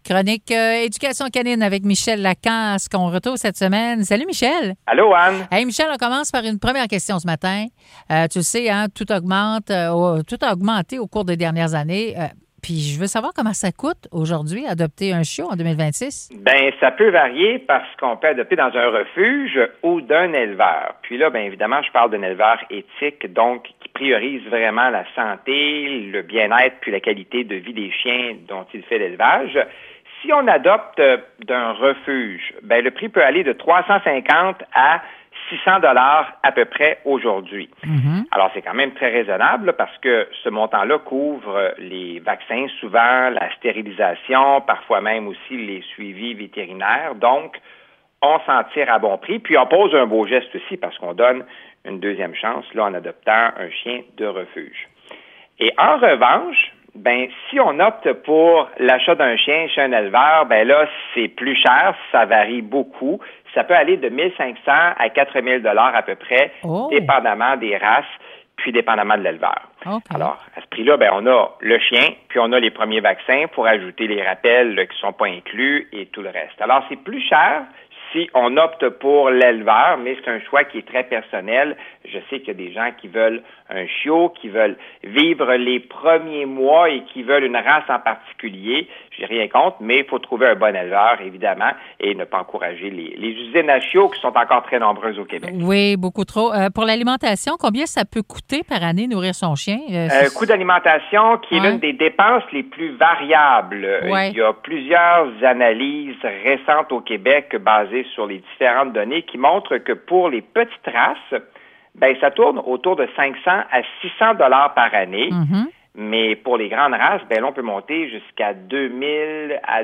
Chronique Éducation canine avec Michel Lacasse qu'on retrouve cette semaine. Salut Michel. Allô Anne. Hey Michel, on commence par une première question ce matin. Tu le sais, hein, tout augmente, tout a augmenté au cours des dernières années. Puis je veux savoir comment ça coûte aujourd'hui adopter un chiot en 2026. Bien, ça peut varier parce qu'on peut adopter dans un refuge ou d'un éleveur. Puis là, bien évidemment, je parle d'un éleveur éthique, donc qui priorise vraiment la santé, le bien-être puis la qualité de vie des chiens dont il fait l'élevage. Si on adopte d'un refuge, bien le prix peut aller de 350 à 600 $ à peu près aujourd'hui. Mm-hmm. Alors, c'est quand même très raisonnable parce que ce montant-là couvre les vaccins souvent, la stérilisation, parfois même aussi les suivis vétérinaires. Donc, on s'en tire à bon prix. Puis, on pose un beau geste aussi parce qu'on donne une deuxième chance là en adoptant un chien de refuge. Et en revanche, ben si on opte pour l'achat d'un chien chez un éleveur, ben là, c'est plus cher, ça varie beaucoup. Ça peut aller de 1 500 à 4 000 $ à peu près, dépendamment des races, puis dépendamment de l'éleveur. Okay. Alors, à ce prix-là, ben on a le chien, puis on a les premiers vaccins pour ajouter les rappels qui ne sont pas inclus et tout le reste. Alors, c'est plus cher si on opte pour l'éleveur, mais c'est un choix qui est très personnel. Je sais qu'il y a des gens qui veulent un chiot, qui veulent vivre les premiers mois et qui veulent une race en particulier. J'ai rien contre, mais il faut trouver un bon éleveur, évidemment, et ne pas encourager les usines à chiots qui sont encore très nombreuses au Québec. Oui, beaucoup trop. Pour l'alimentation, combien ça peut coûter par année nourrir son chien? Coût d'alimentation qui est l'une des dépenses les plus variables. Ouais. Il y a plusieurs analyses récentes au Québec basées sur les différentes données qui montrent que pour les petites races, ben ça tourne autour de 500 à 600 $ par année. Mm-hmm. Mais pour les grandes races, ben là, on peut monter jusqu'à 2000 à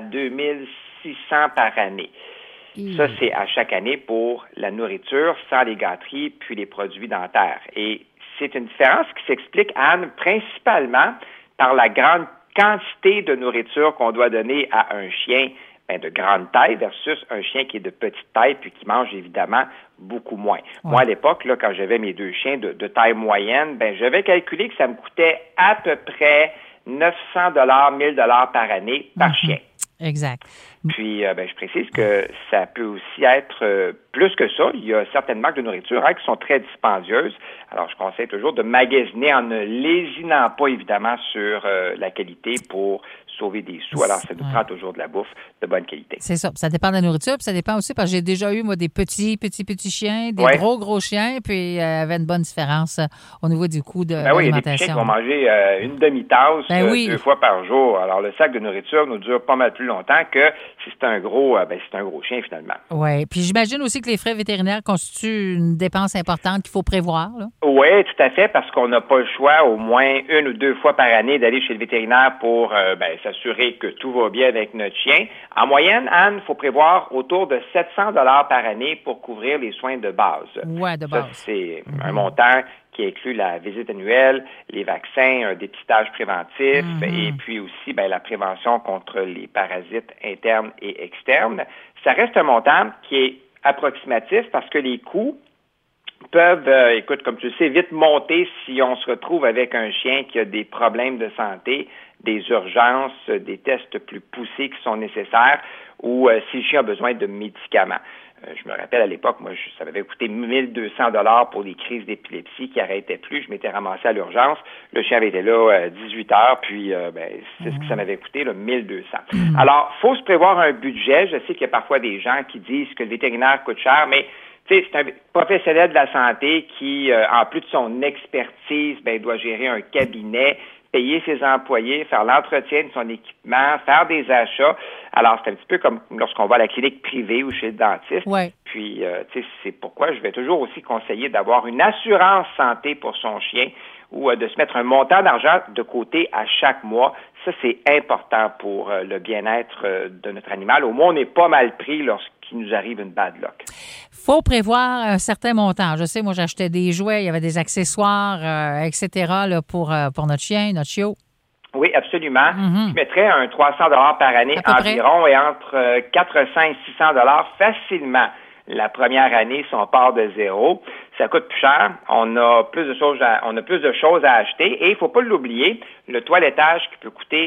2600 par année. Ça, c'est à chaque année pour la nourriture, sans les gâteries, puis les produits dentaires. Et c'est une différence qui s'explique, Anne, principalement par la grande quantité de nourriture qu'on doit donner à un chien de grande taille versus un chien qui est de petite taille puis qui mange évidemment beaucoup moins. Ouais. Moi, à l'époque, là, quand j'avais mes deux chiens de taille moyenne, j'avais calculé que ça me coûtait à peu près 900 $, 1000 $ par année par chien. Exact. Puis, je précise que ça peut aussi être plus que ça. Il y a certaines marques de nourriture qui sont très dispendieuses. Alors, je conseille toujours de magasiner en ne lésinant pas, évidemment, sur la qualité pour sauver des sous. Alors, ça nous prend toujours de la bouffe de bonne qualité. C'est ça. Ça dépend de la nourriture, puis ça dépend aussi, parce que j'ai déjà eu, moi, des petits chiens, des gros chiens, puis il y avait une bonne différence au niveau du coût de l'alimentation. Oui, il y a des chiens qui vont manger une demi-tasse 2 fois par jour. Alors, le sac de nourriture nous dure pas mal plus longtemps que si c'est un gros chien, finalement. Oui. Puis j'imagine aussi que les frais vétérinaires constituent une dépense importante qu'il faut prévoir, là. Oui, tout à fait, parce qu'on n'a pas le choix au moins 1 ou 2 fois par année d'aller chez le vétérinaire pour s'assurer que tout va bien avec notre chien. En moyenne, Anne, il faut prévoir autour de 700 $ par année pour couvrir les soins de base. Oui, de base. Ça, c'est un montant qui inclut la visite annuelle, les vaccins, un dépistage préventif et puis aussi la prévention contre les parasites internes et externes. Ça reste un montant qui est approximatif parce que les coûts peuvent, comme tu le sais, vite monter si on se retrouve avec un chien qui a des problèmes de santé, des urgences, des tests plus poussés qui sont nécessaires ou si le chien a besoin de médicaments. Je me rappelle à l'époque, moi, ça m'avait coûté 1 200 $ pour des crises d'épilepsie qui n'arrêtaient plus. Je m'étais ramassé à l'urgence. Le chien avait été là 18 heures, puis c'est ce que ça m'avait coûté, 1 200 $. Alors, il faut se prévoir un budget. Je sais qu'il y a parfois des gens qui disent que le vétérinaire coûte cher, mais c'est un professionnel de la santé qui, en plus de son expertise, doit gérer un cabinet, payer ses employés, faire l'entretien de son équipement, faire des achats. Alors, c'est un petit peu comme lorsqu'on va à la clinique privée ou chez le dentiste. Ouais. Puis, c'est pourquoi je vais toujours aussi conseiller d'avoir une assurance santé pour son chien ou de se mettre un montant d'argent de côté à chaque mois. Ça, c'est important pour le bien-être de notre animal. Au moins, on n'est pas mal pris lorsqu'il nous arrive une bad luck. Faut prévoir un certain montant. Je sais, moi, j'achetais des jouets, il y avait des accessoires, etc. là, pour notre chien, notre chiot. Oui, absolument. Je mettrais un 300 $ par année environ et entre 400 et 600 $ facilement la première année si on part de zéro. Ça coûte plus cher. On a plus de choses à acheter et il faut pas l'oublier, le toilettage qui peut coûter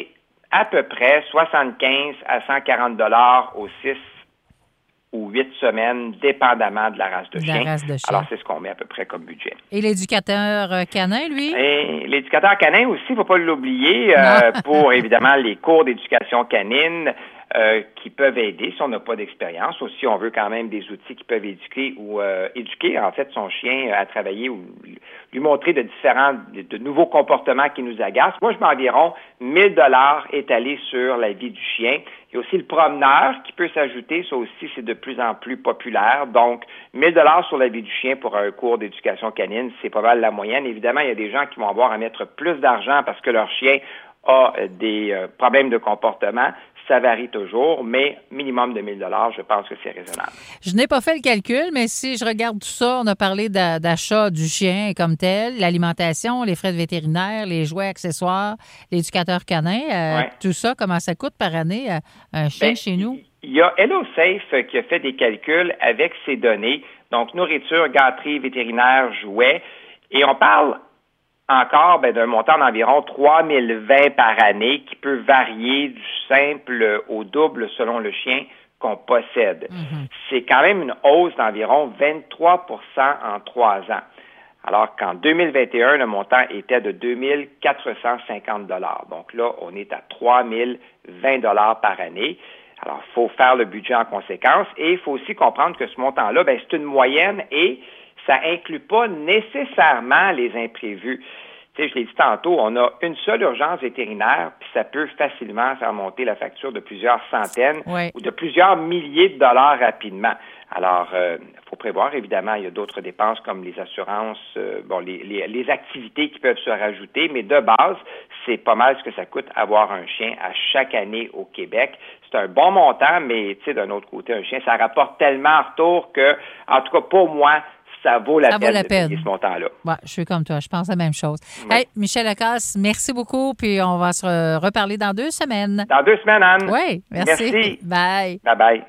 à peu près 75 à 140 $ aux 6 ou 8 semaines, dépendamment de la race de chien. Alors, c'est ce qu'on met à peu près comme budget. Et l'éducateur canin, lui? Et l'éducateur canin aussi, il ne faut pas l'oublier, pour, évidemment, les cours d'éducation canine qui peuvent aider si on n'a pas d'expérience, ou si on veut quand même des outils qui peuvent éduquer en fait, son chien à travailler ou lui montrer de nouveaux comportements qui nous agacent. Moi, je mets environ 1 000 $ étalés sur la vie du chien. Il y a aussi le promeneur qui peut s'ajouter. Ça aussi, c'est de plus en plus populaire. Donc, 1 000 $ sur la vie du chien pour un cours d'éducation canine, c'est pas mal la moyenne. Évidemment, il y a des gens qui vont avoir à mettre plus d'argent parce que leur chien a des problèmes de comportement. Ça varie toujours, mais minimum de 1 000 $, je pense que c'est raisonnable. Je n'ai pas fait le calcul, mais si je regarde tout ça, on a parlé d'achat du chien comme tel, l'alimentation, les frais de vétérinaire, les jouets, accessoires, l'éducateur canin, tout ça, comment ça coûte par année un chien chez nous? Il y a HelloSafe qui a fait des calculs avec ces données, donc nourriture, gâterie, vétérinaire, jouets, et on parle encore d'un montant d'environ 3 020 par année qui peut varier du simple au double selon le chien qu'on possède. Mm-hmm. C'est quand même une hausse d'environ 23 % en 3 ans. Alors qu'en 2021, le montant était de 2 450 $. Donc là, on est à 3 020 $ par année. Alors, il faut faire le budget en conséquence et il faut aussi comprendre que ce montant-là, c'est une moyenne et ça inclut pas nécessairement les imprévus. Tu sais, je l'ai dit tantôt, on a une seule urgence vétérinaire, puis ça peut facilement faire monter la facture de plusieurs centaines ou de plusieurs milliers de dollars rapidement. Alors, faut prévoir, évidemment, il y a d'autres dépenses comme les assurances, les activités qui peuvent se rajouter, mais de base, c'est pas mal ce que ça coûte avoir un chien à chaque année au Québec. C'est un bon montant, mais tu sais, d'un autre côté, un chien, ça rapporte tellement en retour que, en tout cas, pour moi, ça vaut la peine de payer ce montant-là. Ouais, je suis comme toi, je pense la même chose. Oui. Hey, Michel Lacasse, merci beaucoup, puis on va se reparler dans 2 semaines. Dans 2 semaines, Anne. Oui, merci. Merci. Bye. Bye-bye.